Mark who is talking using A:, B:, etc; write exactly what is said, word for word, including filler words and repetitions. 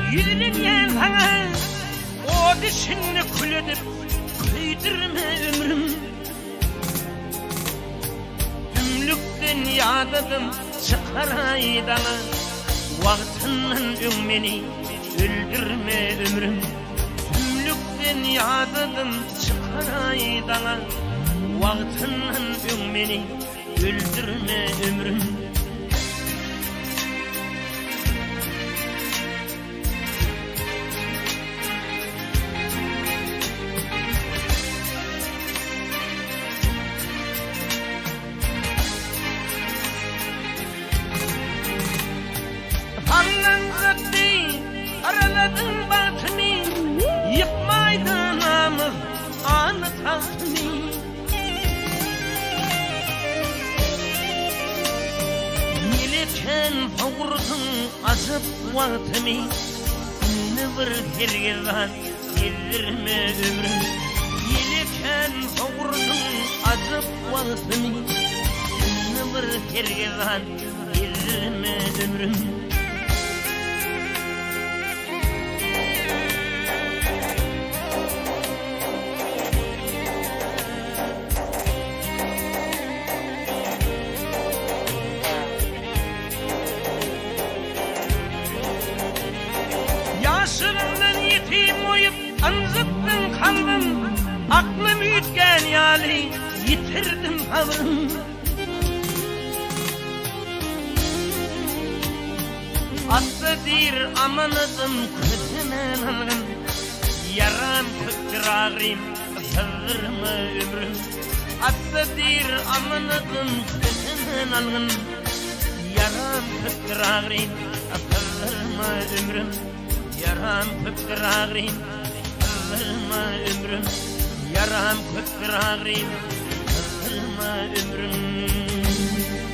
A: Yüzünden sana o dişini kül edip kıydırma ömrüm. Tümlükten yadadım çıkar aydana, vaktinin ömreni öldürme ömrüm. Tümlükten yadadım çıkar aydana, vaktinin ömreni öldürme ömrüm. Araladın batını, yıkmaydın namı anı tahtını. Nileken favurdun azıp vaktını, ne bir hergedan yedirme ömrüm. Nileken favurdun azıp vaktını, ne bir hergedan yedirme ömrüm. Yaşımdan yetim oyup anzıttın kaldım, aklım ütken yali yitirdim havrım. Aslıdır amanıdım kötümen algın, yaram köktür ağrım sığdırma ömrüm. Aslıdır amanıdım kötümen algın, yaram köktür ağrım sığdırma ömrüm. Yaram köktür ağrım sığdırma ömrüm. Yaram köktür ağrım sığdırma ömrüm.